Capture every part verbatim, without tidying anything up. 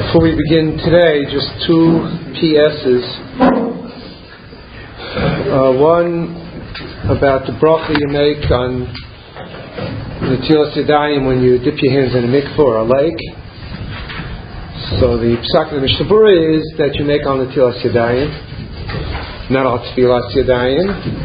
Before we begin today, just two P S's. Uh, one about the bracha you make on Netilas Yadayim when you dip your hands in a mikveh or a lake. So the psak in the Mishnah Berurah is that you make on Netilas Yadayim, not on Tfilas Yadayim,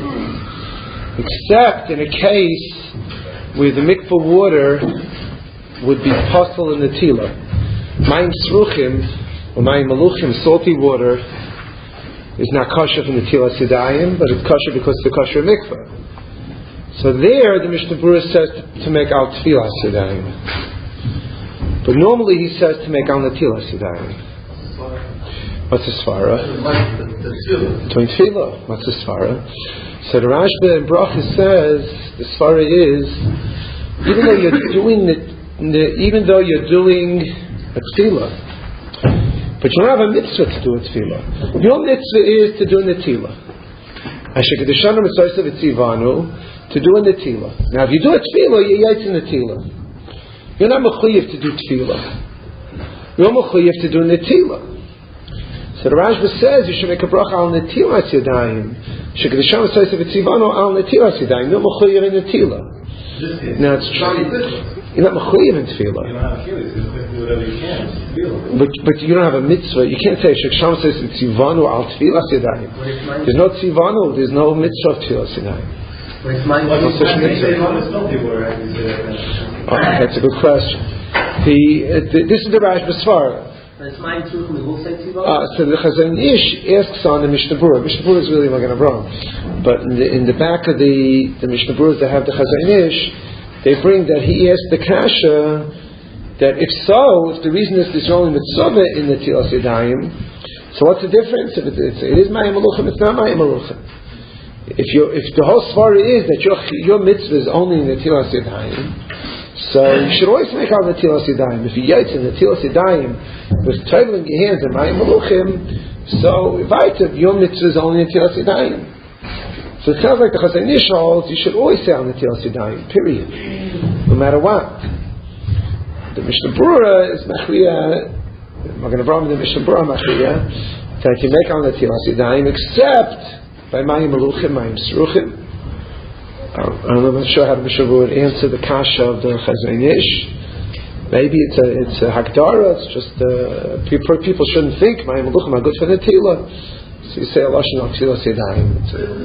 except in a case where the mikveh water would be possible in the tila. Mayim sruchim or mayim maluchim, salty water, is not kosher from the Netilas Yadayim, but it's kosher because it's a kosher mikveh. So there, the Mishnah Berurah says to, to make al Tfilas Yadayim. But normally he says to make al Netilas Yadayim. What's the svara? Doing tefillah. What's the svara? So the Rashba in Bracha says the svara is even though you're doing the, the even though you're doing a tefillah, but you don't have a mitzvah to do a tefillah. Your mitzvah is to do a netila. Ashekadishanu mitzvah v'tzivanu to do a netila. Now, if you do a tefillah, you're yaitz in netila. You're not mechuyev to do tefillah. You're mechuyev to do a netila. So the Rashba says you should make a bracha al netilas yadayim. Ashekadishanu mitzvah v'tzivanu al netilas yadayim. You're mechuyev in netila. Now it's true. You're not mechuyev in tefillah. You don't have a tefillah. You can do whatever you can. But but you don't have a mitzvah. You can't say Sheksham says tzivanu al tefillas yadayim. There's no tzivanu. There's no mitzvah of tefillas yadayim. No such mitzvah. Okay, that's a good question. The, uh, the this is the Rashba Svara. Uh, so the Chazon Ish asks on the Mishnah Berurah. Mishnah Berurah is really Magen Avraham, but in the, in the back of the the Mishnah Berurah that have the Chazon Ish, they bring that he asked the kasha that if so, if the reason is there's only mitzvah in the Netilas Yadayim, so what's the difference? If it, it's, it is Mayim Maluchim, it's not Mayim Maluchim. If you if the whole svara is that your your mitzvah is only in the Netilas Yadayim, so you should always make out the Netilas Yadayim. If you yaitz in the Netilas Yadayim with toiling your hands in Mayim Maluchim, so if I took your mitzvah is only in the Netilas Yadayim. So it sounds like the Chazon Ish holds you should always say on Netilas Yadayim, period, no matter what. The Mishnah Berurah is machriya. Magen Avraham the Mishnah Berurah machriya that you make on Netilas Yadayim except by Mayim Maluchim, Mayim Sruchim. I'm not sure how the Mishnah Berurah would answer the kasha of the Chazon Ish. Maybe it's a it's a hakdara. It's just uh, people people shouldn't think Mayim Maluchim are good for Netila. So you say a lashon al Netilas Yadayim.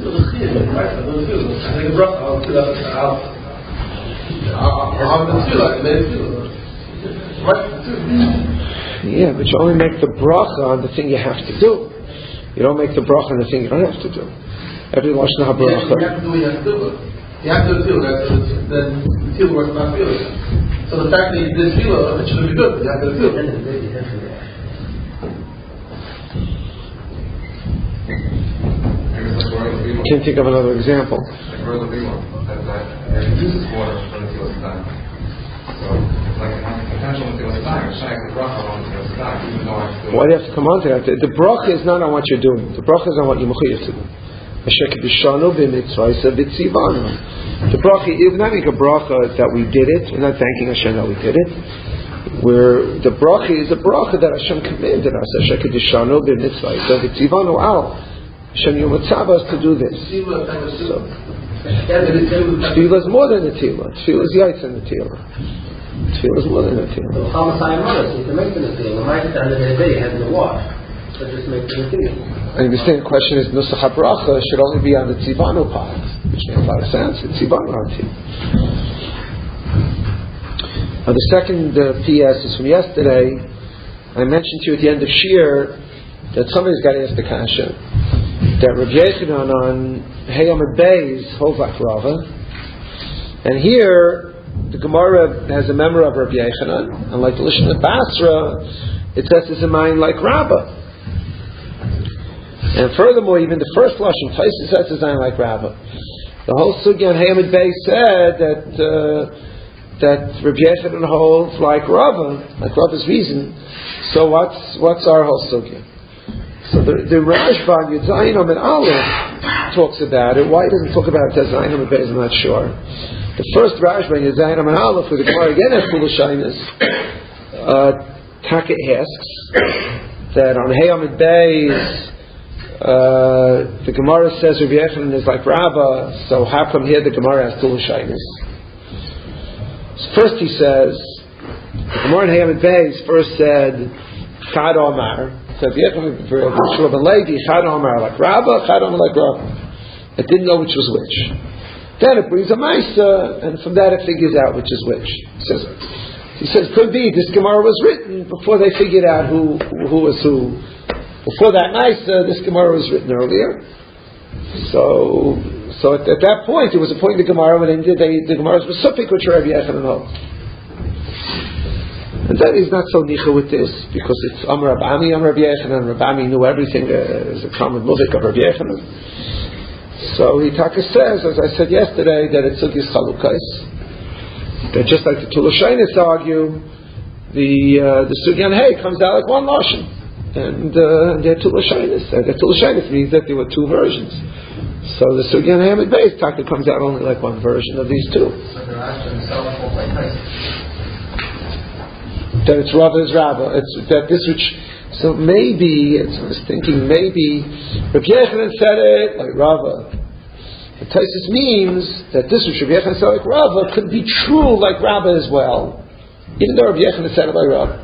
Yeah, but you only make the bracha on the thing you have to do. You don't make the bracha on the thing you don't have to do. Every lashon ha bracha. You have to do what you have to do. You have to do it. Then the tefillah works not tefillah. So the fact that you did tefillah, it should be good. You have to do it. Can't think of another example. Why do you have to come on to that? The, the bracha is not on what you're doing. The bracha is on what you're mechuyev to do. The bracha, we're not making a bracha that we did it. We're not thanking Hashem that we did it. Where the bracha is a bracha that Hashem commanded us. Hashem kedishanu b'mitzvah. So v'tzivanu al. Hashem, you mitzvah us to do this. So, tefillah is more than a tefillah. Tefillah is yaitz in the tefillah. Tefillah is more than a tefillah. You can make the tefillah. Might at the end of the day have to wash. So just make the tefillah. I understand the question is nusach habracha should only be on the tzivanu part, which makes a lot of sense. It's tzivanu on tefillah. Now the second uh, P S is from yesterday. I mentioned to you at the end of Shir that somebody's got to ask the kasha that Rav Yechanan on Hayamad Beis holds like Rava, and here the Gemara has a memory of Rav Yechanan, and like the Lishon of Basra, it says it's a mind like Rabbah. And furthermore, even the first lashon Taisus says it's a mind like Rabbah. The whole sugya on Hayamad Beis said that uh, that Rav Yechanan holds like Rava, like Rava's reason. So what's what's our whole sugya? So the, the Rashba Yudzayin Amid Aleph talks about it. Why he doesn't talk about it as Zayin Amid Beis, I'm not sure. The first Rashba Yudzayin Amid Aleph, where the Gemara again has full of shyness, uh, Taka asks that on Hey Amid Beis, uh, the Gemara says Rabbi Yochanan is like Rabbah, so how come here the Gemara has two Lashonos? First he says, the Gemara in Hey Amid Beis first said, Chad Omar, said Rabbi Yochanan for Shmuel ben Levi, Chad Omar like Rabbah, Chad Omar like Rabbah. It didn't know which was which. Then it brings a Maisa, and from that it figures out which is which. He says, he says, could be this Gemara was written before they figured out who who was who. Before that Maisa, this Gemara was written earlier. So, so at, at that point, it was a point in the Gemara when they, they, the Gemara was specific which Rabbi Yochanan holds. And then he's not so nicha with this because it's Amar Rabami, Amar Rabbi Yochanan, and Rabami knew everything. Uh, is a common muvik of Rabbi Yochanan. So he taka says, as I said yesterday, that it's Sugis Chalukais. That just like the two Lashonos argue, the uh, the Sugyan Hey comes out like one Lashon, and uh, they're two Lashonos. Uh, the two Lashonos means that there were two versions. So the Sugyan Hey Amid Beis taka comes out only like one version of these two. That it's Rabbah is Rabbah. It's that this which. So maybe, it's, I was thinking, maybe Rabbi Yochanan said it like Rabbah. The Taisus means that this which Rabbi Yochanan said like Rabbah could be true like Rabbah as well, even though Rabbi Yochanan said it like Rabbah.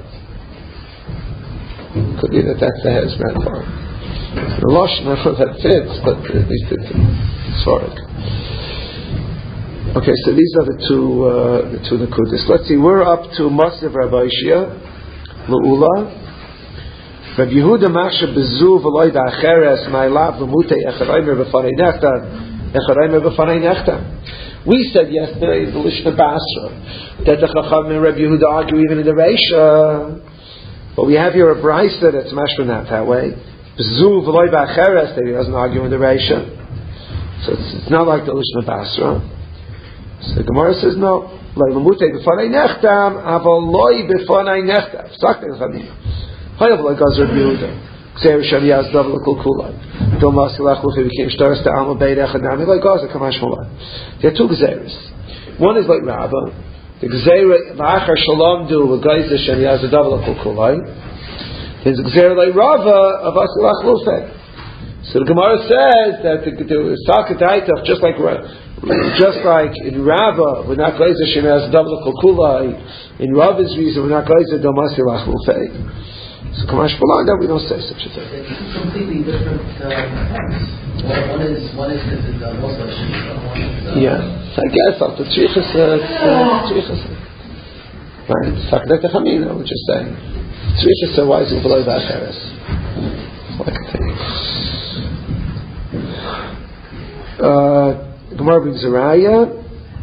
Could be that that's the head's metaphor. The Lashon that fits, but at least it's Svarik. Okay, so these are the two uh, the two Nakudis. Let's see, we're up to Masiv Rabbi Ishia, L'Ula. Rabbi Yehuda Masha Bezu V'Loi Da'acheres Ma'elav L'Mutei Echaraymer B'Fanei Nechtam Echaraymer B'Fanei Nechtam. We said yesterday the Lishna Basra that the Chacham and Rabbi Yehuda argue even in the Reisha, but we have here a Brisa that's mashma not that way. Bezu V'Loi Da'acheres that he doesn't argue in the Reisha, so it's, it's not like the Lishna Basra. So the Gemara says no. L'Mutei B'Fanei Nechtam Avaloi B'Fanei Nechtam. Sakta Chadim. Hayav like Gazar Yehuda. Xer Shaviyaz double kulkulai. Don't mask lachluch became stars to Alma Beit Echadami like Gaza Kamash Malai. There are two Gzeres. One is like Rabbah. The Gzer Lachar Shalom do with Gaza Shaviyaz double kulkulai. There's a Gzer like Rava of Asilach Lufei. So the Gemara says that the, the Sakataitach just like just like in Rabbah we're not Gaza Shaviyaz double kulkulai. In Rava's reason we're not Gaza Domasilach Lufei. So Kamash Balan, that we don't say such a thing. It's completely different uh, texts. One is one is because it's uh, also uh, yeah, I guess after Tzrichas, Tzrichas, right? Sakdet Echamina, we're just saying Tzrichas. So why is it below that Cheres? Like a thing. Gemara brings a raya.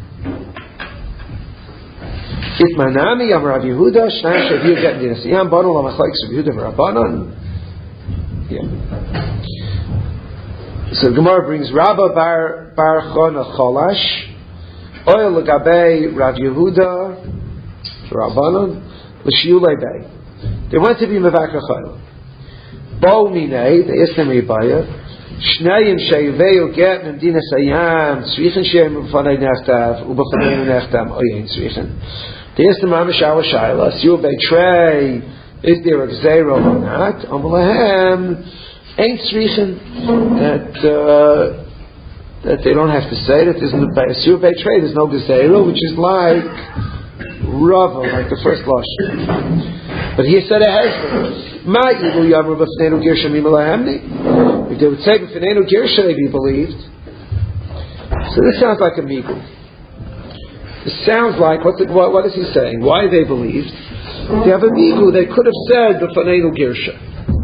Itmanami Amar Rav Yehuda Shnai Shaviu Get Dinasiyam Banu Lamachlekes Rav Yehuda V'Rabbanan. Yeah. So the Gemara brings Rabba Bar Bar Chona Cholash Oil L'Gabei Rav Yehuda V'Rabbanan L'Shiulei Bei. They went to be Mevakar Chayil. Bo Minei they asked them Ribaya Shnayim Shayveu Get Dinasiyam Tzrichen Shem B'Fanei Nechtav U'B'Fanei Nechtam Oyein Tzrichen. They asked the Mamish Awa Shaila, you betray, is there a Gzeiro or not? Amalahem, ain't Tzrichen, that, uh, that they don't have to say that there's no, you betray, there's no Gzeiro, which is like Rava, like the first Lashon. But he said it has Ma Ilu Yamru B'Fnenu Girsha Mimalahemni. If they would say B'Fnenu Girsha, they'd be believed. So this sounds like a Migu. It sounds like, what's it, what, what is he saying? Why they believed? They have a migu, they could have said the Fanenu Girsha.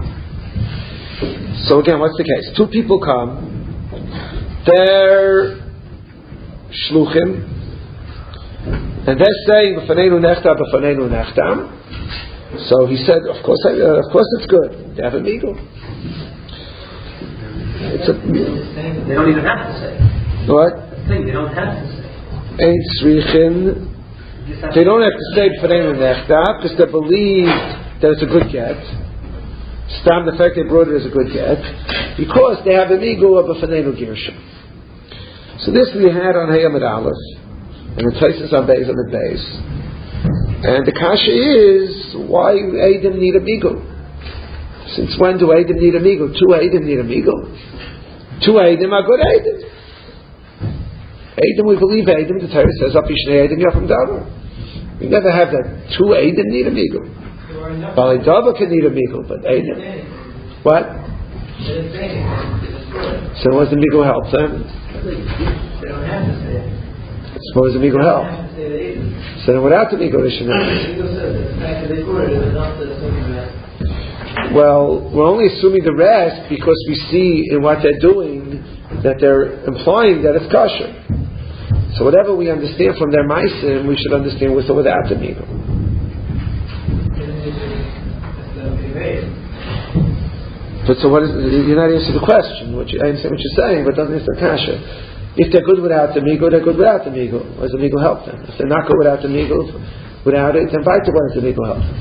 So again, what's the case? Two people come, they're shluchim, and they're saying the Fanenu Nechtam, the Fanenu Nechtam. So he said, of course, uh, of course it's good. They have a migu. It's a, they don't even have to say. What? Thing they don't have to say. Ain't Tzrichen. They don't have to say B'Fanenu Nechtam because they believe that it's a good get. Stam, the fact they brought it as a good get, because they have a migu of B'Fanenu Girsha. So this we had on Hey Amid Aleph, and the Taisus on Beis Amid Beis. And the kasha is, why Eidim need a Migul? Since when do Eidim need a Migul? Two Eidim need a Migul. Two Eidim are good Eidim. Eidim, we believe Eidim, the Torah says, Apishnei Eidim Yachim Davar. We never have that. Two Eidim need a Migul. Bali Dava can need a Migul, but Eidim. What? So what does the Migul help them? Suppose the Migul help. So then without the Migul, they should not. Well, we're only assuming the rest because we see in what they're doing that they're implying that it's kosher. So whatever we understand from their meisim, we should understand with or without the Migul. But so what is, you're not answering the question. What you, I understand what you're saying, but it doesn't answer the kasha. If they're good without the Migul, they're good without the Migul. Why does the Migul help them? If they're not good without the Migul, without it, then Vaita, why does the Migul help them?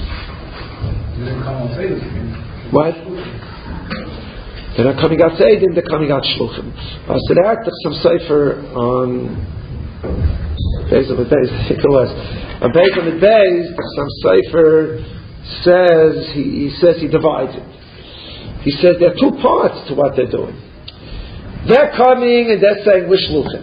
What? They're not coming out Seidim, they're coming out Shluchim. Uh, so there are some Sefer on Beis of the Beis, I think it was. On Beis of the Beis, some Sefer says, he, he says he divides it. He says there are two parts to what they're doing. They're coming and they're saying we're Shluchim.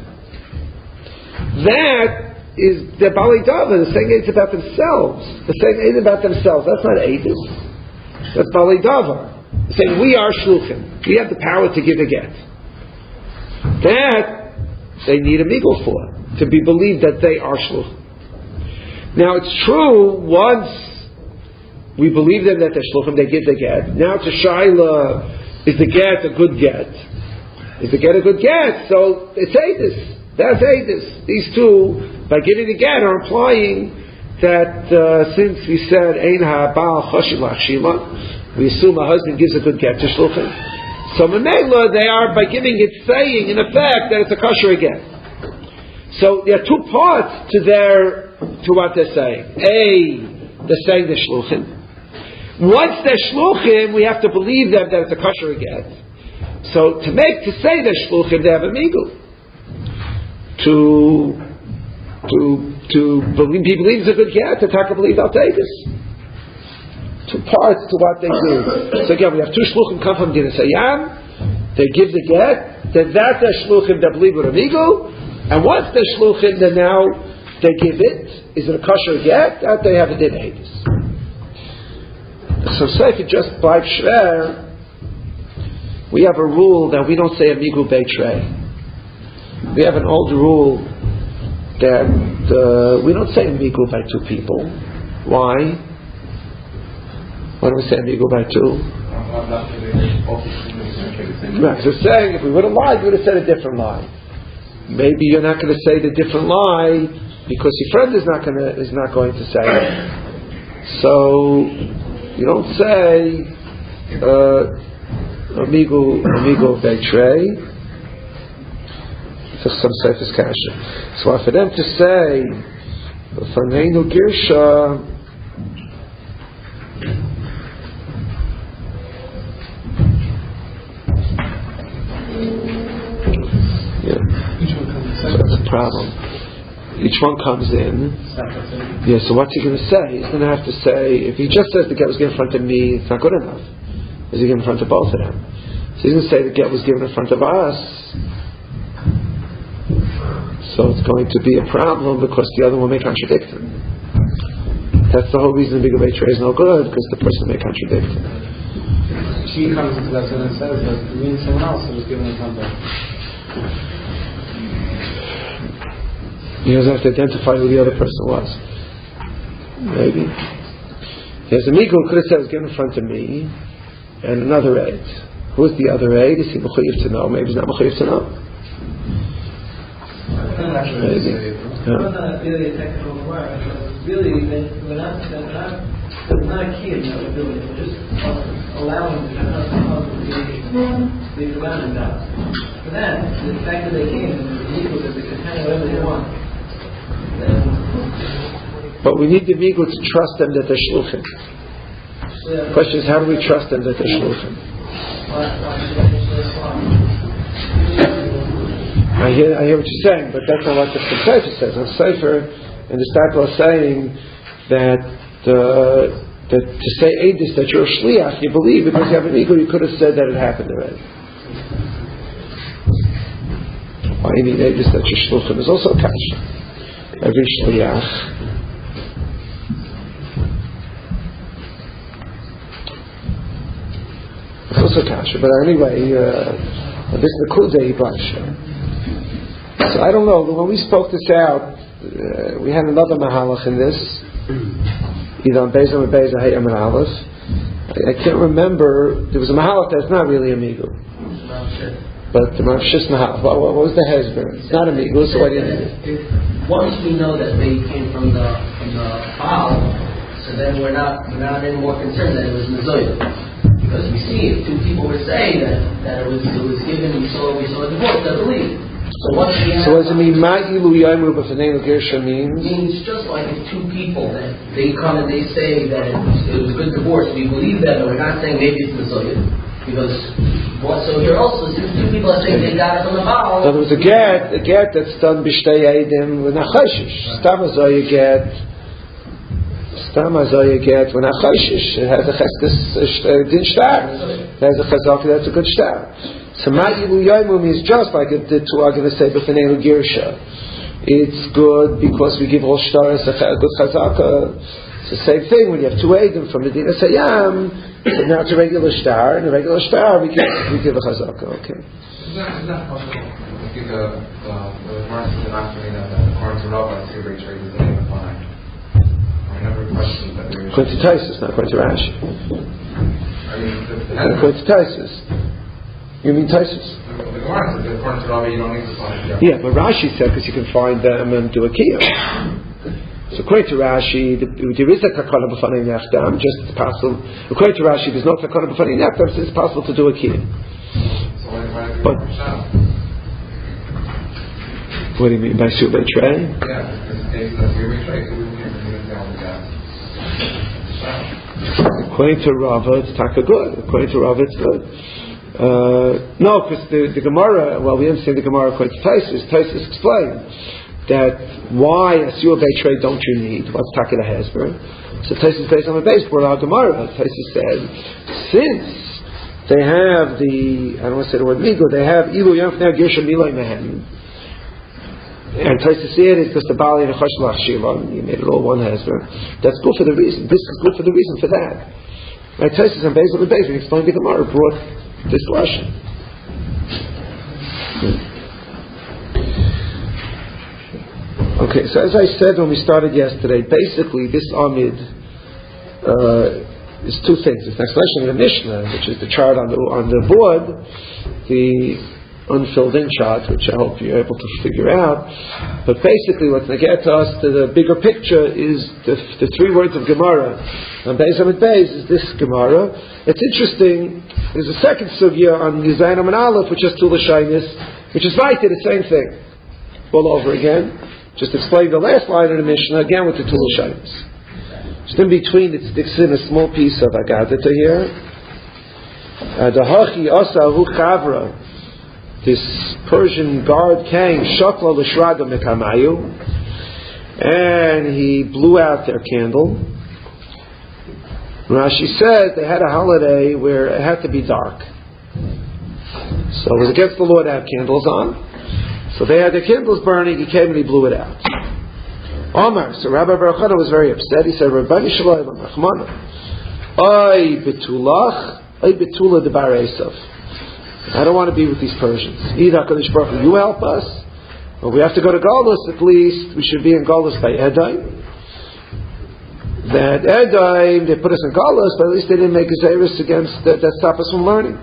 That is the Bali Dava. They're saying it's about themselves. They're saying it's about themselves. That's not Eidus. That's Bali Dava. They're saying we are Shluchim. We have the power to give a get. That they need a Migul for, to be believed that they are Shluchim. Now it's true, once we believe them that they're Shluchim, they give the get. Now to Shaila, is the get a good get? Is the get a good get? So it's Eidus. That's Eidus. These two, by giving the get, are implying that uh, since we said Ein ha'ba'al choshev l'achshila, we assume a husband gives a good get to Shluchim. So Memela, they are, by giving it, saying in effect that it's a kosher get. So there are two parts to their to what they're saying. A, they're saying they're Shluchim. Once they're Shluchim, we have to believe them that it's a kosher get. So to make to say they're Shluchim, they have a Migul. To to to believe, be believed is a good get. To talk believe I'll take this. Two parts to what they do. So again, we have two Shluchim come from Din Sayam. They give the get. Then that's their Shluchim that believe with a Migul. And once they're Shluchim, then now they give it. Is it a kosher get? That they have a Din Eidus. So say if you just buy Shver, we have a rule that we don't say a Migul Beitrei. We have an old rule that uh, we don't say Migul by two people. Why? Why don't we say Migul by two? Right, so saying if we would have lied, we would have said a different lie. Maybe you're not going to say the different lie because your friend is not going to is not going to say it. So you don't say uh, Amigo Amigo Beitrei. So some Seif's Kasha. So for them to say Faneinu Girsha, yeah, so that's a problem. Each one comes in. Yeah, so what's he going to say? He's going to have to say, if he just says the get was given in front of me, it's not good enough. Is he given in front of both of them? So he's going to say the get was given in front of us. So it's going to be a problem because the other one may contradict him. That's the whole reason the Migul Beitrei is no good, because the person may contradict him. She comes into that and says that it means someone else who was given in front of. He doesn't have to identify who the other person was. Maybe. There's a Migul who could have said it was given in front of me, and another aid. Who is the other aid? Is he mechuyev to know? Maybe he's not mechuyev to know. Maybe. Yeah. It's not really a technical word. Really, we're not, we're not, it's not a key in what we're doing. We're just allowing the husband to be surrounded now. For that, the fact that they came and the Migul that they can hang whatever they want. But we need the Migul to trust them that they're Shluchim. The question is, how do we trust them that they're Shluchim? I hear, I hear what you're saying, but that's not what the Sefer says. The Sefer and the Stakel are saying that the, the to say Eidus that you're a shliach, you believe because you have an ego. You could have said that it happened already. Why you need Eidus that you're shluchim is also kash. Every shliach. It's also kasha, but anyway, uh, this Nakuda Ibasha. So I don't know. When we spoke this out, uh, we had another mahalach in this, either on Beis or Beis Hayam and Aleph. I, I can't remember. There was a mahalach that's not really a migu, but the Mavshis mahalach. What, what was the hezber? It's not a migu, so why do you need it? Once we know that they came from the from the Baal, so then we're not we're not any more concerned that it was Mizoyah. Because we see it, two people were saying that, that it was it was given, we saw we saw a divorce, I believe. So what So what does it mean? Ma'ilu Yaimu B'Fanei Gersha means? Means just like if two people that they come and they say that it was, it was a good divorce, we believe them, and we're not saying maybe it's Mizoyah. Because what, so here also, since two people are saying they got it from the Baal. So there was a get, a get that's done b'shtei eidim v'nachashish. Stam azoy get. Stam azoy get v'nachashish. It has a cheskes din shtar. It has a chazaka that's a good shtar. So ma'ilu yaimu means just like the two are going to say b'fnei girsha. It's good because we give all shtar as a good chazaka. It's the same thing when you have two eidim from Medina Sayyam. So now it's a regular star, and a regular star we give we give a chazaka. Okay. Is that, is that possible? I think the the Mark is not saying that according to Rabbah, the silver trade is only fine. I never questioned that there is. According to Taisus, not according to Rashi. I mean, the, the according to Taisus. You mean Taisus? The Gemara says that according to Rabbah, you don't need to find it. Yeah, but Rashi said because you can find them and do a kiyah. So according to Rashi, the, there is a takana b'fanei nechdam, just possible. According to Rashi, there's no takana b'fanei nechdam, so it's possible to do a kiyah. So why, why do but what do you mean by subay tray? Yeah, because the case of subay tray, so we can't even tell the gas. According to Rava, it's taka good. According to Rava, it's good. Uh, no, because the, the Gemara, well, we understand the Gemara according to Taisus. Taisus explained that why a Siyur Beit Trade don't you need? What's Takeda Hezber? So Taisus based on the base for our Gemara. Taisus said, since they have the, I don't want to say the word migo, they have Ilu Yamfnei Girsha Milay Mehen. And Taisus said it because the Bali and the Chashlach Shiva, you made it all one Hezber. That's good for the reason. This is good for the reason for that. Right? Taisus on base on the base, we explained the Gemara, brought this Lashon. Okay, so as I said when we started yesterday, basically this Amid uh, is two things. It's an explanation of the Mishnah, which is the chart on the on the board, the unfilled in chart, which I hope you're able to figure out. But basically what's going to get to us to the bigger picture is the, the three words of Gemara. And Beis Amid Beis is this Gemara. It's interesting, there's a second sugya on Yizayim and Aleph, which is Tula Shainis, which is right, the same thing. All over again. Just explain the last line of the Mishnah again with the Tula Shainis. Just in between, it sticks in a small piece of Agadata here. The Hachi Asahu Chavra, this Persian guard came, Shakla L'Shraga Mekamayu, and he blew out their candle. Rashi said they had a holiday where it had to be dark. So it was against the law to have candles on. So they had their candles burning, he came and he blew it out. Omar, so Rabbi Baruch Hana was very upset. He said, Rabbani Shalom, Rachmana, Oy betulach, Oy betula debar Esav. I don't want to be with these Persians. Either HaKadosh Baruch Hu, you help us, or we have to go to Golus, at least we should be in Golus by Edom. That Edom, they put us in Golus, but at least they didn't make a Zeris against that, that stop us from learning.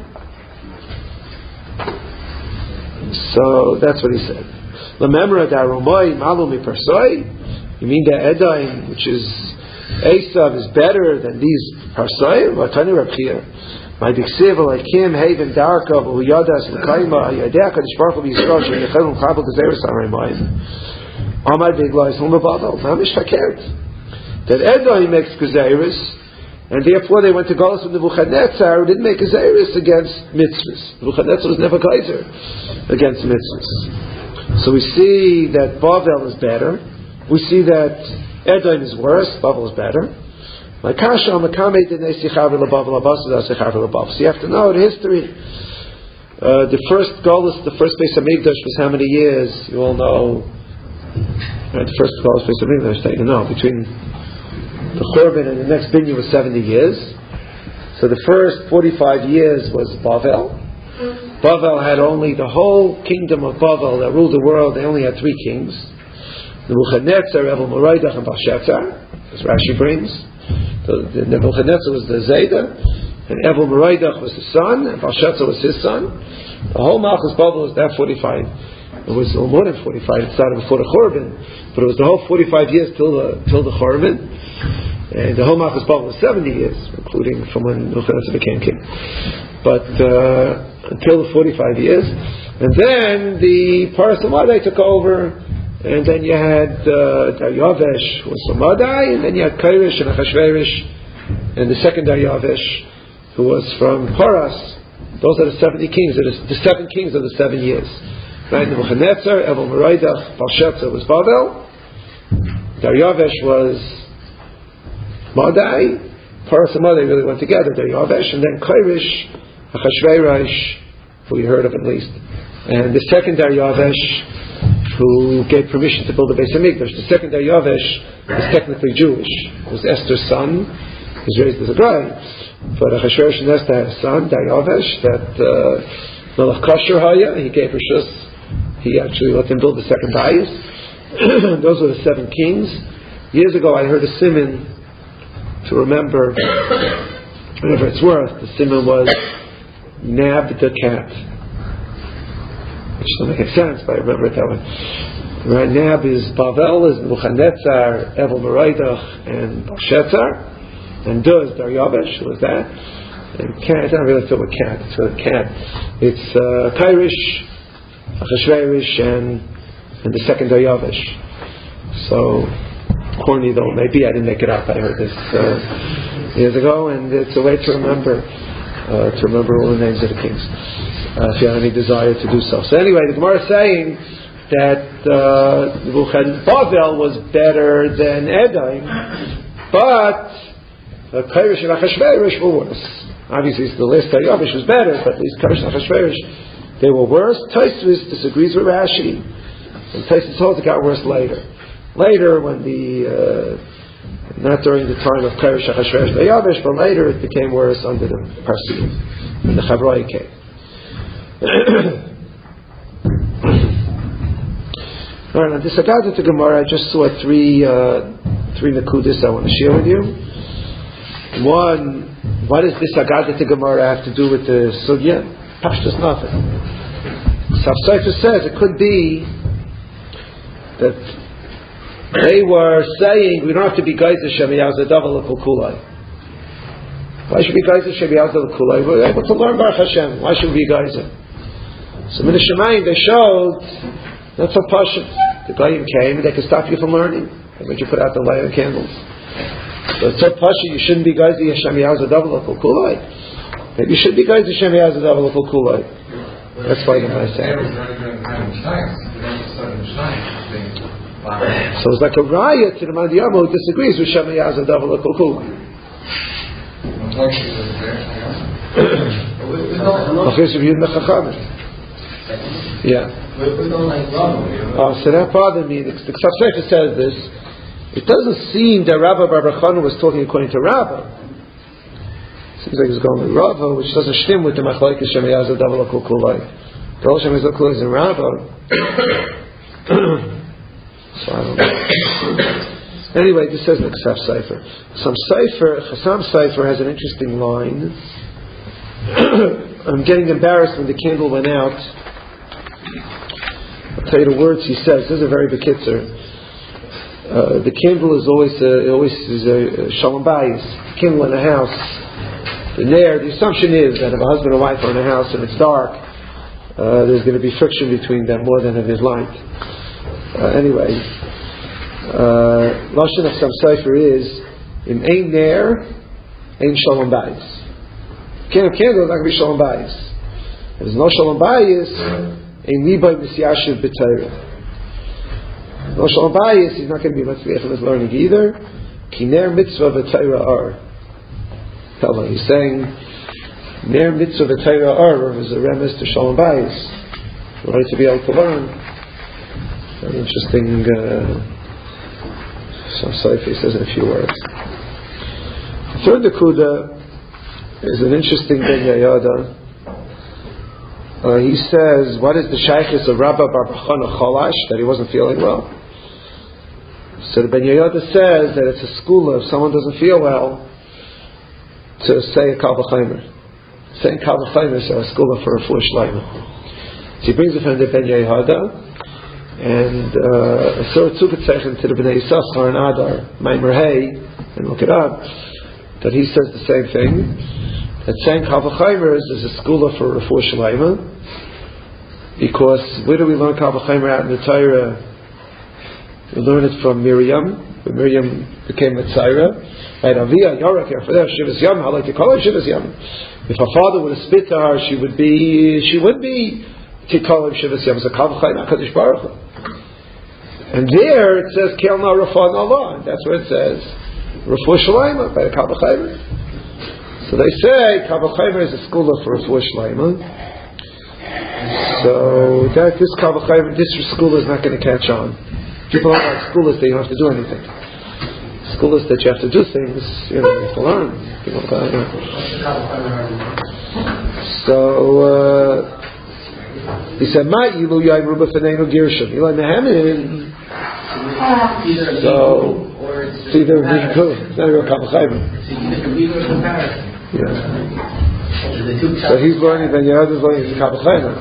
So that's what he said. Lememra darumoi malumi persoi. You mean that Edom, which is Esav, is better than these persoi? Vatani Rabchia. My diksiv alaykim haven darka v'hu yadas l'kaima yadei HaKadosh Baruch Hu b'Yisrael she'yechelum chabel gezeres ha'remayim. Amar b'iglois l'mabadal. Mamish fakert. That Edom makes gezeres, and therefore they went to Golus with Nebuchadnezzar, who didn't make a Zeris against mitzvahs. Nebuchadnezzar was never geyser against mitzvahs. So we see that Bavel is better. We see that Edom is worse. Bavel is better. My kasha makame dinei sichaver lebavel abasu sichaver lebavel. So you have to know the history. Uh, the first Golus, the first Beis Hamikdash was how many years? You all know. Right, the first Golus Beis Hamikdash, you know, between the Churban and the next Binyan was seventy years. So the first forty-five years was Bavel. Bavel had only the whole kingdom of Bavel that ruled the world. They only had three kings: Nebuchadnezzar, Evel Merodach, and Belshazzar, as Rashi brings. The, the Nebuchadnezzar was the Zayda, and Evel Merodach was the son, and Belshazzar was his son. The whole Malchus Bavel was that forty-five. It was more than forty-five. It started before the Churban, but it was the whole forty-five years till the till the Churban. And the whole Malchus Bavel was seventy years, including from when Nebuchadnezzar became king. But uh, until the forty-five years, and then the Parasamadi took over, and then you had uh, Daryavesh who was from Madai, and then you had Koresh and Achashverosh, and the second Daryavesh who was from Paras. Those are the seventy kings. The, the seven kings of the seven years. Right? Nebuchadnezzar, Evel Merodach, Belshazzar was Bavel, Daryavesh was Madai, Paras and Madai really went together. Daryavesh, and then Koresh, Achashverosh, who you heard of at least, and the second Daryavesh, who gave permission to build the Beis Hamikdash. The second Daryavesh is technically Jewish. It was Esther's son. He was raised as a guy, but Achashverosh and Esther had a son, Daryavesh, that uh, Melech Kasher Haya. He gave Rishus. He actually let them build the second Dais. Those were the seven kings. Years ago, I heard a simon to remember, whatever it's worth. The simon was Nab the cat, which doesn't make any sense, but I remember it that way. Right, Nab is Bavel, is Nebuchadnezzar, Evel Merodach, and Belshazzar, and Du is Daryavesh. Who was that? And cat. I don't really feel with cat. It's a cat. It's uh, Koresh, Achashverosh, and and the second Daryavesh. So corny though, maybe I didn't make it up. I heard this uh, years ago, and it's a way to remember. Uh, to remember all the names of the kings, uh, if you have any desire to do so. So anyway, the Gemara is saying that uh, Bavel was better than Edom, but uh, Koresh and Achashverosh were worse. Obviously, the last Daryavesh was better, but at least Koresh and Achashverosh, they were worse. Tosfos disagrees with Rashi, and Tosfos holds it got worse later. Later, when the uh, not during the time of Koresh, Achashverosh, Daryavesh, but later it became worse under the Parsim, when the Chavroi came. All right, now this Agadah to Gemara, I just saw three uh, three Nakudis I want to share with you. One, what does this Agadah to Gemara have to do with the Sugya? Pashtus nothing. Safsaifer says it could be that they were saying we don't have to be Geizer Shemiyaz Adaval Kulkulai. Why should we be Geizer Shemiyaz Kulkulai? We're able to learn Baruch Hashem. Why should we be Geizer? So in the Shemayim they showed that's a pashut. The Goyim came and they could stop you from learning. They made you put out the light of candles. So it's so pashut you shouldn't be Geizer Shemiyaz Adaval Kulkulai. Maybe you should be Geizer Shemiyaz Adaval Kulkulai. That's why I say. So it's like a riot to the Mandiyama who disagrees with Shemay Yazav Davala Kulkul. Yeah. Oh, so that bothered me. The Ksaf says this. It doesn't seem that Rabbi Bar Chana was talking according to Rabbi. It seems like he's going with Rabbi, which doesn't stem with the Machlokes Shemay Yazav Davala Kulkul. The whole Shemay Yazav Kulkul is in Rabbi. So I don't know. Anyway, this says in the Ksaf Sefer. Some Sefer, Chassam Sefer has an interesting line. I'm getting embarrassed when the candle went out. I'll tell you the words he says. This is a very bekitzer. Uh, the candle is always uh, always is a uh, shalom bayis. The candle in a house. And there, the assumption is that if a husband and wife are in a house and it's dark, uh, there's going to be friction between them more than if there's light. Uh, anyway, Lashon of some Sefer is in Ein Ner, Ein Shalom Bayis. Can't have candle, not going to be Shalom Bayis. If there's no Shalom Bayis, Ein Nibay Misyashiv B'Torah. No Shalom Bayis, he's not going to be Matzliach in his learning either. Ki ner mitzvah v'tayra ar. Tell he's saying ner mitzvah v'tayra ar is a remiss to Shalom Bayis. Right, to be able to learn. Very interesting. Uh, some Seifi says in a few words. The third Nakuda is an interesting Ben Yayada. Uh, he says, what is the shaykhis of Rabba Bar Bachana Cholash, that he wasn't feeling well? So the Ben Yayada says that it's a school if someone doesn't feel well to say a Kal V'chaimer. Saying Kal V'chaimer is a school for a full shleima. So he brings it from the Ben Yayada, and uh, a sort of tzuketzechen to the Bnei Yisachar and Adar, Maimer Hay, and look it up, that he says the same thing, that saying Kal V'chaimer is a school for a full shleima. Because where do we learn Kal V'chaimer out in the Torah? We learn it from Miriam, when Miriam became a Tzara. Right, Aviyah, Yorak, for there, Shivas Yam, I like to call her Shivas Yam. If her father would have spit to her, she would be, she would be Tikol Shivas Yam, as a Kal V'chaimer, HaKadosh Baruch Hu. And there it says, Kel Na Rafah Nallah, that's where it says, Rafu Shalaima, by the Kal V'chaimer. So they say, Kal V'chaimer is a school for Rafu Shalaima. So that this Kal V'chaimer, this school is not going to catch on. People don't like school is that you don't have to do anything. School is that you have to do things, you know, you have to learn. You know, you know. So uh, he said, "Ma ilu yayru b'feneinu girshim." Eli mehamin. So it's either legal. It's not even Kal V'chaimer. Yeah. So he's learning, then Yehud is learning Kal V'chaimer.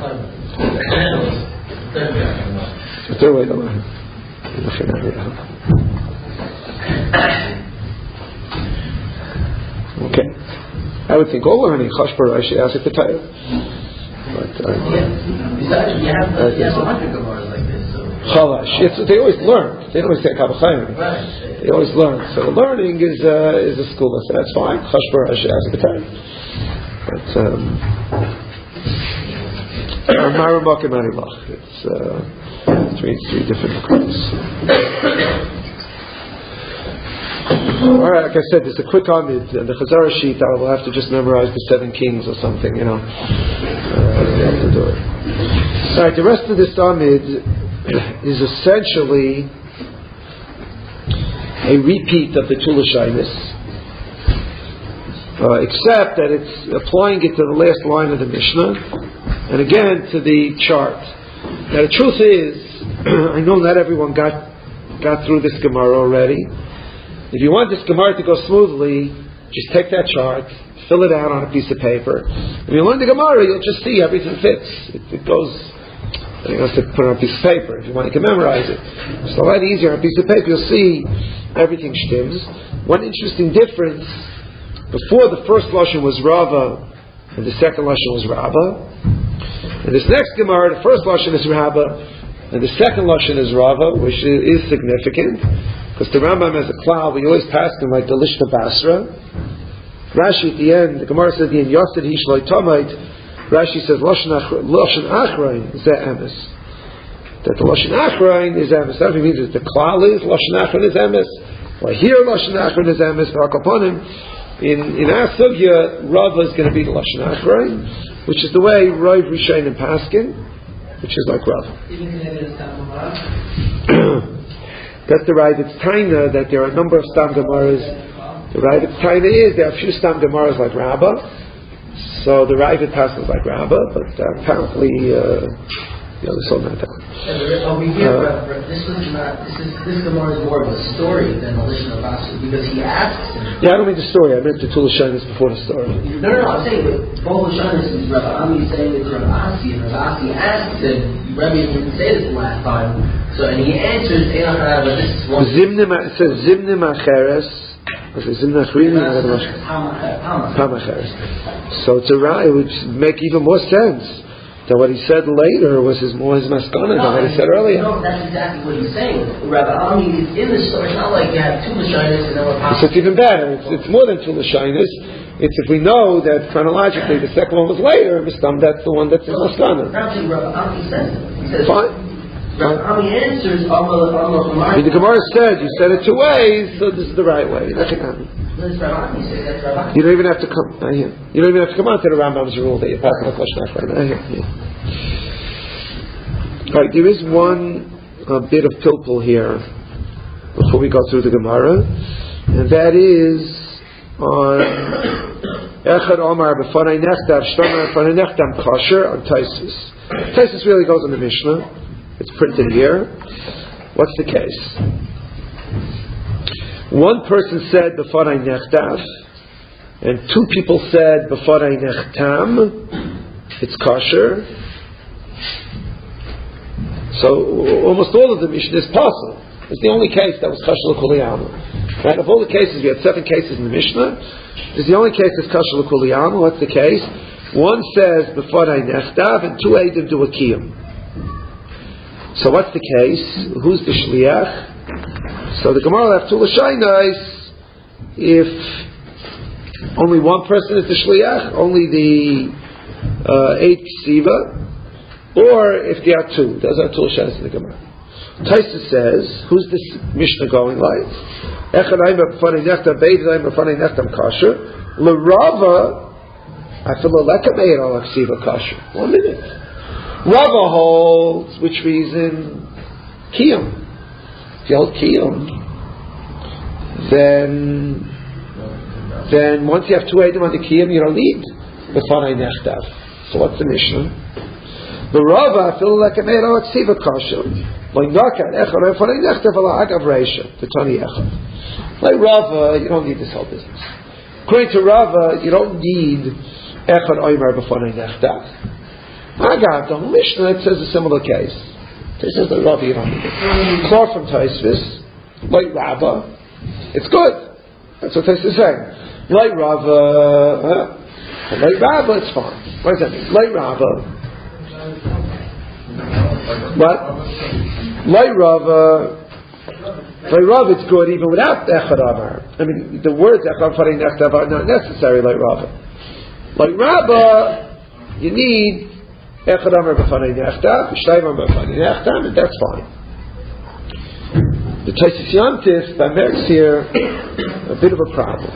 The third way to learn. Okay. I would think all learning Chashbar I should ask it to tell you. But uh, besides, you have you have a hundred Gemaras like this. Chalash. They always learn. They don't always say Kal V'chaimer. They always learn. So learning is uh, is a school. So that's fine. Chashbar I should ask it to tell you. But um, it's uh, three three different groups. Alright, like I said, there's a quick Amid and the Chazara sheet. I will have to just memorize the seven kings or something, you know. Uh, I have to do it. Alright, the rest of this Amid is essentially a repeat of the Tulashinus. Uh, except that it's applying it to the last line of the Mishnah, and again to the chart. Now the truth is, I know not everyone got got through this Gemara already. If you want this Gemara to go smoothly, just take that chart, fill it out on a piece of paper. When you learn the Gemara, you'll just see everything fits. It, it goes. You don't have to put it on a piece of paper. If you want, you can memorize it. It's a lot easier on a piece of paper. You'll see everything shtims. One interesting difference. Before the first Lashon was Rava, and the second Lashon was Rava. In this next Gemara, the first Lashon is Rava, and the second Lashon is Rava, which is significant, because the Rambam has a cloud, we always pass him like the Lishna Basra. Rashi at the end, the Gemara says, the Yasid Hishloi Tomait, Rashi says, Lashon Achrain is that emes. That the Lashon Achrain is emes. That means that the cloud is, Lashon Achrain is emes. Well, here Lashon Achrain is emes, V'akaponim. In in our sugya, Rava is going to be the Lashon Achrain, which is the way Rav Rishain and Paskin, which is like Rava. That's the right. It's Taina that there are a number of Stam Gemaras. The right of Taina is there are a few Stam Gemaras like Rabbah, so the right of Paskin is like Rabbah, but uh, apparently uh, the other soul not that. Over here, uh, this was not. This is this Gemara is more of a story than a Lishna Basra because he asks. Him, yeah, I don't mean the story. I meant the two Lashonis before the story. No, no, no. I'm saying that both Lashonis is Rabbi Ami saying it's Rabbi Asi, and Rabbi Asi asks him. Rabbi didn't say this the last time, so and he answers. But this is one. Zimnim. It says Zimnim Acheres. It says Zimnim Achrim. Pamacheres. So it's a it would make even more sense. So what he said later was his more his maskana than what he said earlier. No, that's exactly what he's saying. Rabbi Ami is in the story. It's not like you have two Lashonis and then we're so it's even better. It's, it's more than two Lashonis. It's if we know that chronologically the second one was later, that's the one that's his maskana. Actually, Rabbi Ami says it. He says fine. On the answers, I'm a, I'm a, I mean, the Gemara said, you said it two ways, so this is the right way. That can happen. That's Rabbi. You say that's Rabbi. You don't even have to come, I hear. You don't even have to come out to the Rambam's rule that you're passing the Klashnak right now. I hear. Yeah. Alright, there is one uh, bit of pilpul here before we go through the Gemara, and that is on Echad Omar B'fanei Nechtav Shtomar B'fanei Nechtam Kosher on Taisus. Taisus really goes on the Mishnah. It's printed here. What's the case? One person said B'fanei Nechtav, and two people said B'fanei Nechtam. It's kosher. So almost all of the Mishnah is possible. It's the only case that was kosher l'kuliyama. Right? Of all the cases, we had seven cases in the Mishnah. This is the only case that's kosher l'kuliyama. What's the case? One says B'fanei Nechtav, and two Eidim do a kiyum. So what's the case? Who's the shliach? So the Gemara will have two l'shainos. If only one person is the shliach, only the uh, eight ksiva, or if there are two. Those are two l'shainos in the Gemara. Taisa says, who's this Mishnah going like? Echad ayim b'fanei nechtam, beid ayim b'fanei nechtam kasher. L'rava, afilu leka meir al ksiva kasher. One minute. Rava holds, which reason? Kiyum. If you hold Kiyum, then then once you have two Eidim on the Kiyum, you don't need the B'fanei Nechtav. So what's the Mishnah? The Rava, feel like a man on Ksiva Kasher. Like Nakat, Echad, B'fanei Nechtav, ala Agav Reisha, the Tani Echad. Like Rava, you don't need this whole business. According to Rava, you don't need Echad Omer B'fanei Nechtav. Agav, the Mishnah, it says a similar case. It says that Rabbi, you don't need it. Clar from Taisvis, like Rabba, it's good. That's what Taisvis is saying. Like Rabba, uh, like Rabba, it's fine. What does that mean? Like Rabba. What? Like Rabba, like Rabba, it's good even without Echad Amar. I mean, the words Echad Farei Nechtav are not necessary like Rabba. Like Rabba, you need Echad Amar B'fanei Nechtav, Shtayim Amar B'fanei Nechtam, and that's fine. The Taisus Yontif, by Merk's here, a bit of a problem.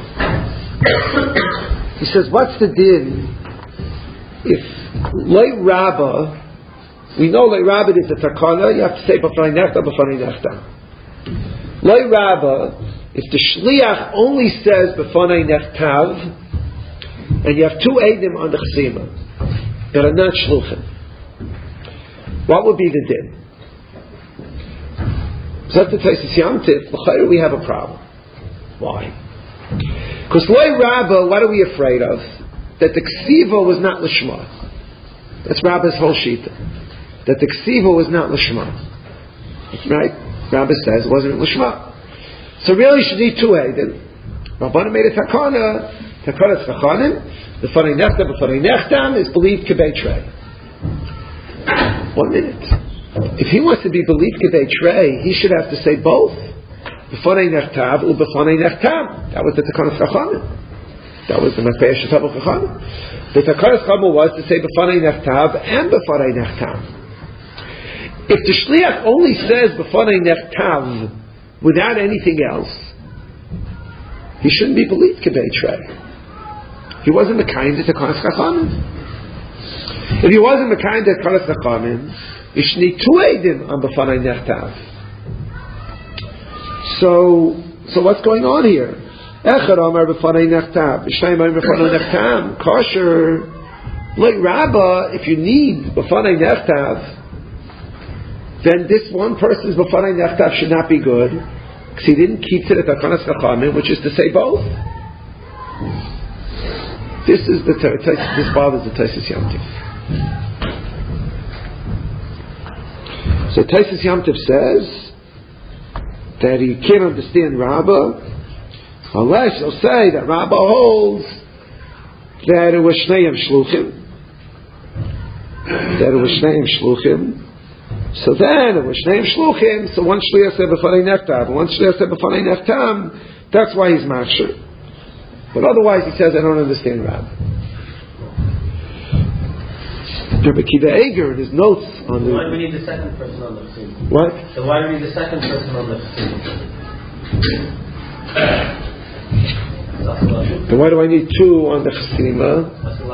He says, what's the din if Lei Rabba, we know Lei Rabba is a takana, you have to say B'fanei Nechtav, B'fanei Nechtam. Lei Rabba, if the Shliach only says B'fanei Nechtav, and you have two Eidim on the Chesima, that are not shluchim, what would be the din? So that's the Taisus Yamtiv. L'chayr, we have a problem. Why? Because Loi Rabba, what are we afraid of? That the ksiva was not l'shma. That's Rabba's whole shita. That the ksiva was not l'shma. Right? Rabba says it wasn't l'shma. So really, you should need two Eidim. Rabbana made a takana. Takanas Chachanim. The B'fanei Nechtam, B'fanei Nechtam is believed Kebeitrei. One minute. If he wants to be believed Kebeitrei, he should have to say both. B'fanei Nechtav or B'fanei Nechtam. That was the Takanas Chachanim. That was the Matpei Shetav Chachanim. The Takanas Chachanim was to say B'fanei Nechtav and B'fanei Nechtam. If the Shliach only says B'fanei Nechtav without anything else, he shouldn't be believed Kebeitrei. He wasn't the kind of Takanas Chachamim. If he wasn't the kind of Takanas Chachamim, you should need two Eidim on B'fanei Nechtav. So, so what's going on here? Echad Amar B'fanei Nechtav, B'shnayim Amar B'fanei Nechtam, kosher. Like Rabba, if you need B'fanei Nechtav, then this one person's B'fanei Nechtav should not be good, because he didn't keep to the Takanas Chachamim, which is to say both. This is the this bothers the Taisus Yamtiv. So Taisus Yamtiv says that he can't understand Rabbah unless he'll say that Rabbah holds that it was Shneim Shluchim. That it was Shneim Shluchim. So then it was Shneim Shluchim. So one Shliach said B'fanei Nechtav, one Shliach said B'fanei Nechtam. That's why he's Machshir. But otherwise, he says, I don't understand Rabbah. Rabbi Akiva Eiger in his notes on the. Why do we need the second person on the Chasima? What? So why do we need the second person on the Chasima? Then why do I need two on the Chasima?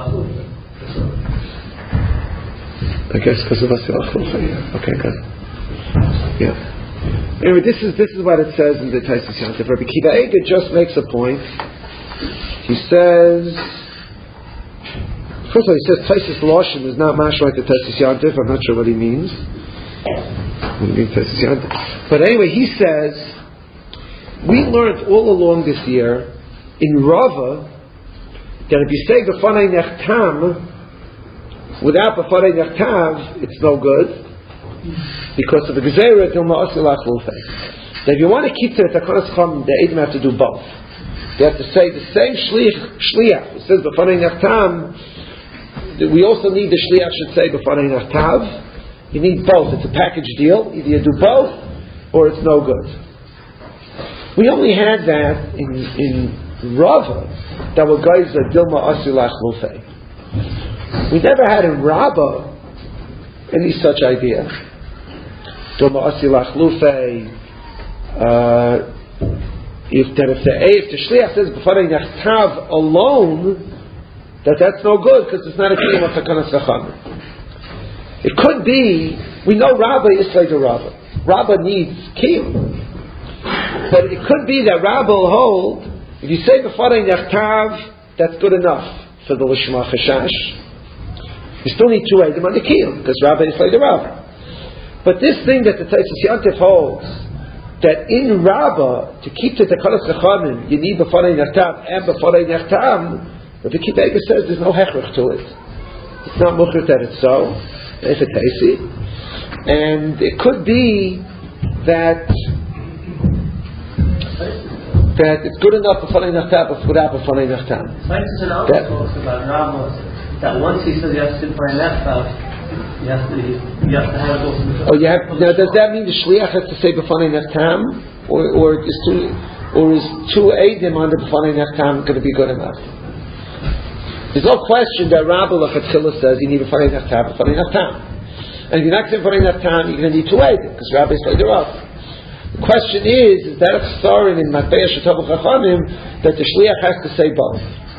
I guess because of Asilach Lufa. Yeah. Okay, good. Yeah. Anyway, this is this is what it says in the Taisus Yantif. Rabbi Akiva Eiger just makes a point. He says. First of all, he says Taisus Lashon is not mash like the Taisus Yantif. I'm not sure what he means. What do you mean Taisus Yantif? But anyway, he says we learned all along this year in Rava that if you say B'fanei Nechtam without B'fanei Nechtav, it's no good because of the Gezerah Dilma Asilach Lufei. That if you want to keep to the Takanas Chum, the Eidim have to do both. They have to say the same Shliach. Shliach. It says B'fanei Nechtam. We also need the Shliach should say B'fanei Nechtav. You need both. It's a package deal. Either you do both or it's no good. We only had that in in Rava that were guys that Dilma Asilach Lufei. We never had in Rabbah any such idea. Dilma Asilach Lufei. Uh, if that if the if the Shliach says B'fanei Nechtav alone, that that's no good because it's not a kiyum of Takanas Chachamim. It could be, we know Rabbah is like a Rabbah. Rabbah needs kiyum. But it could be that Rabbah will hold, if you say B'fanei Nechtav, that's good enough for the Lishma Chashash. You still need two Eidim on the kiyum because Rabbah is like a Rabbah. But this thing that the Taisus Yantif holds, that in Rabbah, to keep the Takanas Chachamim, you need B'fanei Nechtav and B'fanei Nechtam. Rabbi Akiva Eiger says there's no hechrich to it. It's not muchrit that it's so. It's a taisi. And it could be that that it's good enough B'fanei Nechtam but without B'fanei Nechtam. Taisus also talks about Ramos that once he says you have to sit B'fanei Nechtam, you have to you have to have it also. Oh, you have, now does that mean the shliach has to say B'fanei Nechtam, or or is two or is two eidim on the B'fanei Nechtam going to be good enough? There's no question that Rabbi Lechatchila says you need B'fanei Nechtam, B'fanei Nechtam, and if you're not saying B'fanei Nechtam, you're going to need two eidim because Rabbi is later up. The question is, is that a story in Matbeya Shetav Chachamim that the shliach has to say both?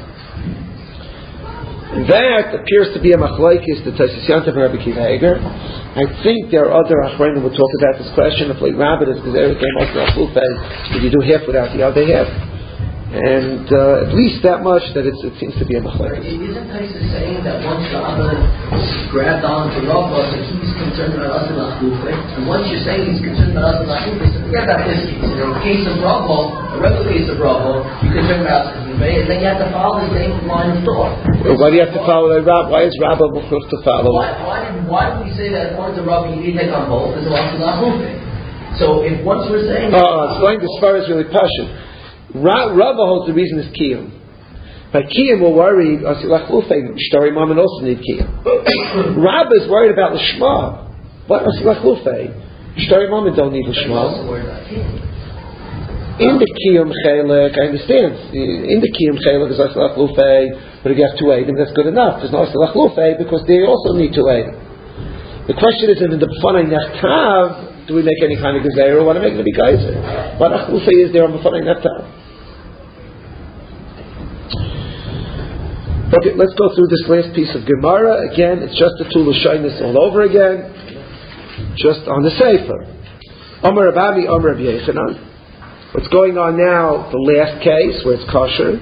That appears to be a machlokes the Taisus Yantif and Rabbi Akiva Eiger. I think there are other achronim who talk about this question of like Rabbah is because everything came out of if you do half without the other half, and uh, at least that much that it's, it seems to be a machlokes. Isn't Taisus saying that once the other grabbed on to Rabbah, that he's concerned about Asilach Lufei, and once you're saying he's concerned about Asilach Lufei, so forget about this case. In the case of Rabbah, a regular case of Rabbah, you're concerned about Asilach Lufei, and then you have to follow the same line of thought. Well, why do you have to follow the Rabbah? Why is Rabbah muchach to follow? Why, why, did, why did we say that according to Rabbah you need to take on both as well as Asilach Lufei? So if once we're saying... Oh, uh, so this far is really passion. Rabbah holds the reason is kiyum. By kiyum we're worried, Asilach Lufei, Shtari Mammon also need kiyum. Rabbah is worried about Lishma. What Asilach Lufei? Shtari Mammon don't need Lishma. In the kiyum chelik, I understand. In the kiyum chelik is Asilach Lufei, but if you have two eidim, that's good enough. There's no Asilach Lufei because they also need two eidim. The question is, in the B'fanei Nechtav, do we make any kind of gezer or want to make it a geyser? What Asilach Lufei is there on B'fanei Nechtav? Okay, let's go through this last piece of Gemara. Again, it's just the two Lashonos all over again, just on the Sefer. Omer Rabbi, Omer Rabbi Yechanan. What's going on now, the last case, where it's kosher.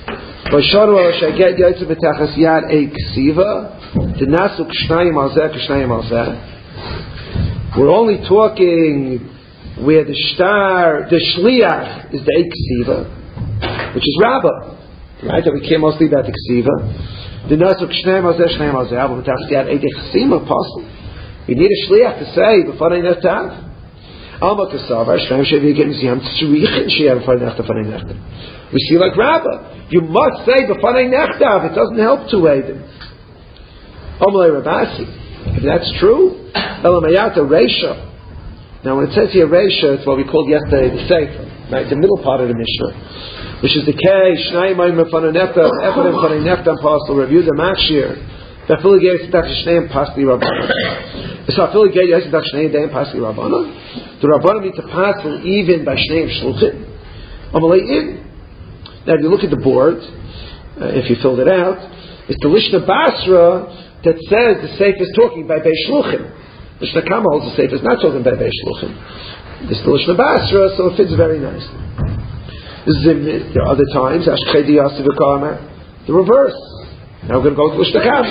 We're only talking where the shtar, the shliach is the Eik Ksiva, which is Rabbah. Right, that we care mostly about the ksiva. The nasuk shnei mazeh shnei mazeh. But that's the eight chesima apostle. You need a shliach to say b'fanei nechtav. Alma kasavar shnei shevi getting ziyam tzrichin sheyav b'fanei nechtav b'fanei nechtav. We see like Rabbah, you must say b'fanei nechtav. It doesn't help to eidim. Omalei Rabasi. If that's true, elamayata reisha. Now when it says here reisha, it's what we called yesterday the sefer, right? The middle part of the Mishnah. Which is the case, Shnai Mayim B'fanei Nechtav, Echad B'fanei Nechtav, Apostle, review the Machshir, The affiliated Yitzchak Shneim Pasli Rabbanon. So affiliated Yitzchak Shneim Deim Pasli Rabbanon. The Rabbanon need to pass even by Shneim Shluchim. Amalein. Now, if you look at the board, uh, if you filled it out, it's the Lishna Basra that says the Sefer is talking by Beis Shluchim. Lishna Kama holds the Sefer is not talking by Beis Shluchim. This is the Lishna Basra, so it fits very nicely. There are other times, Ashkedi Yasivikama, the reverse. Now we're going to go to Lishna Kama.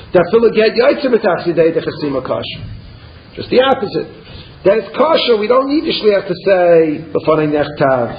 Just the opposite. That it's kosher, we don't need the shliach to say b'fanei nechtav.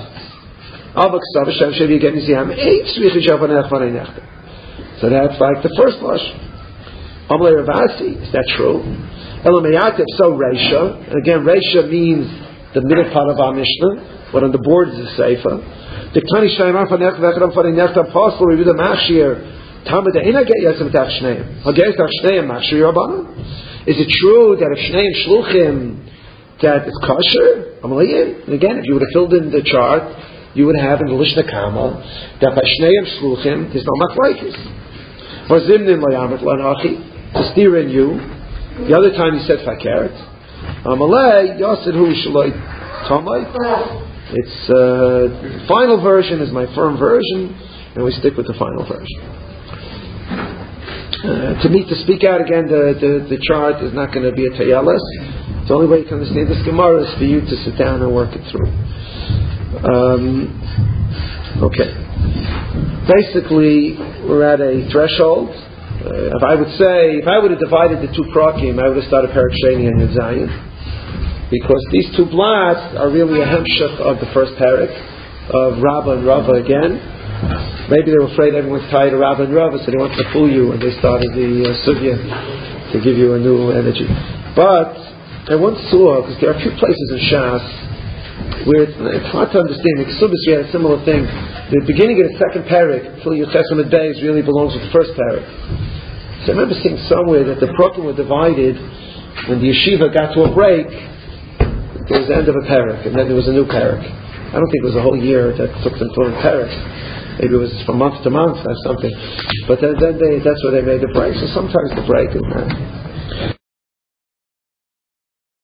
So that's like the first lashon. Amalei Ravasi, is that true? Elameyatev, so Reisha, and again Reisha means the middle part of our Mishnah, but on the board is the Sefer. The Klani Shneimar Fanech Vechram Fanei Nechtav Pastor review the Machshir. Tamid Eina Get Yasem Tach Shneim. Hageis Tach Shneim Machshir Rabbanon. Is it true that if Shneim Shluchim that it's kosher? Amalei. And again, if you would have filled in the chart, you would have in the Lishna Kama that by Shneim Shluchim there's no machlokes. Or Zimnin Layamet Lanachi to steer in you. The other time he said Fakert. Amalei Yasid Hu Shaloi Tomai. It's uh, the final version is my firm version, and we stick with the final version. Uh, to me, to speak out again, the, the, the chart is not going to be a tayeles. The only way to understand this Gemara is for you to sit down and work it through. Um, okay. Basically, we're at a threshold. Uh, if I would say, if I would have divided the two prakim, I would have started Perek Sheni and Yud Zayin, because these two blots are really a hemshech of the first parak of Rabbah and Rava again. Maybe they were afraid everyone's tired of Rabbah and Rava, so they wanted to fool you, and they started the uh, sugya to give you a new energy. But I once saw, because there are a few places in Shas where it's, it's hard to understand. In Kesubos we had a similar thing. The beginning of the second parak, till Yud Chesamid Beis, really belongs with the first parak. So I remember seeing somewhere that the prakim were divided when the yeshiva got to a break. There was the end of a parak, and then there was a new parak. I don't think it was a whole year that took them to a parak. Maybe it was from month to month or something. But then, then they, that's where they made the break. So sometimes the break is not.